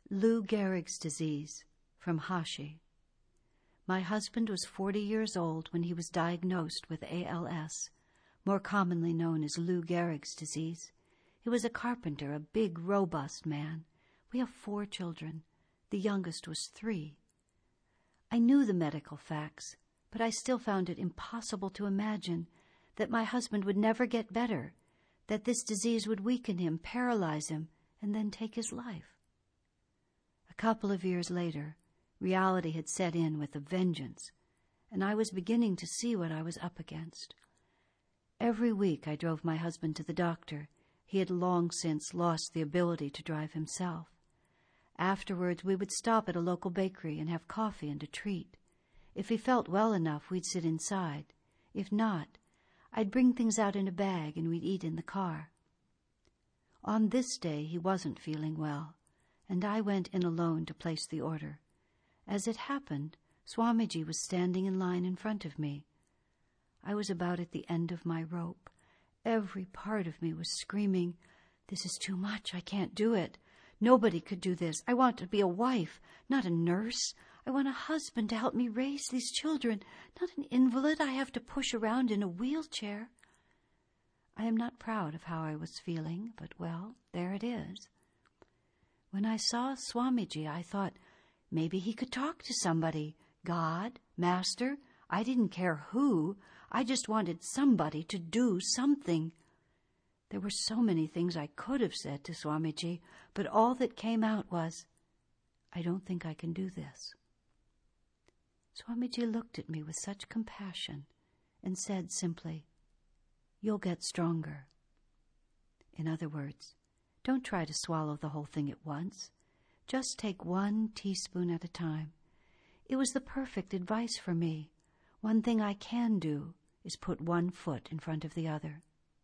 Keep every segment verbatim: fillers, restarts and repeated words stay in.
Lou Gehrig's disease, from Hashi. My husband was forty years old when he was diagnosed with A L S, more commonly known as Lou Gehrig's disease. He was a carpenter, a big, robust man. We have four children. The youngest was three. I knew the medical facts, but I still found it impossible to imagine that my husband would never get better, that this disease would weaken him, paralyze him, and then take his life. A couple of years later, reality had set in with a vengeance, and I was beginning to see what I was up against. Every week I drove my husband to the doctor. He had long since lost the ability to drive himself. Afterwards, we would stop at a local bakery and have coffee and a treat. If he felt well enough, we'd sit inside. If not, I'd bring things out in a bag and we'd eat in the car. On this day, he wasn't feeling well, and I went in alone to place the order. As it happened, Swamiji was standing in line in front of me. I was about at the end of my rope. Every part of me was screaming, "This is too much. I can't do it. Nobody could do this. I want to be a wife, not a nurse. I want a husband to help me raise these children, not an invalid I have to push around in a wheelchair." I am not proud of how I was feeling, but, well, there it is. When I saw Swamiji, I thought, maybe he could talk to somebody. God, Master, I didn't care who. I just wanted somebody to do something. There were so many things I could have said to Swamiji, but all that came out was, "I don't think I can do this." Swamiji looked at me with such compassion and said simply, "You'll get stronger." In other words, don't try to swallow the whole thing at once. Just take one teaspoon at a time. It was the perfect advice for me. One thing I can do is put one foot in front of the other.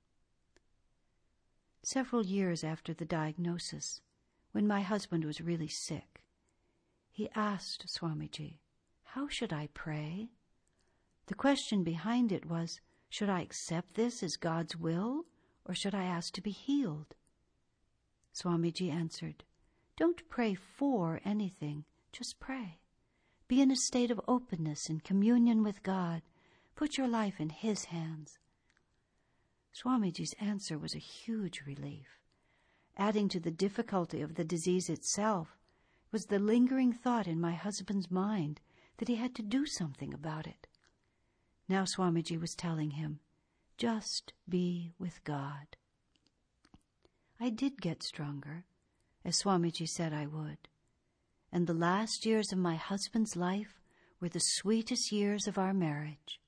Several years after the diagnosis, when my husband was really sick, he asked Swamiji, "How should I pray?" The question behind it was, should I accept this as God's will, or should I ask to be healed? Swamiji answered, "Don't pray for anything, just pray. Be in a state of openness and communion with God. Put your life in His hands." Swamiji's answer was a huge relief. Adding to the difficulty of the disease itself was the lingering thought in my husband's mind that he had to do something about it. Now Swamiji was telling him, just be with God. I did get stronger, as Swamiji said I would, and the last years of my husband's life were the sweetest years of our marriage.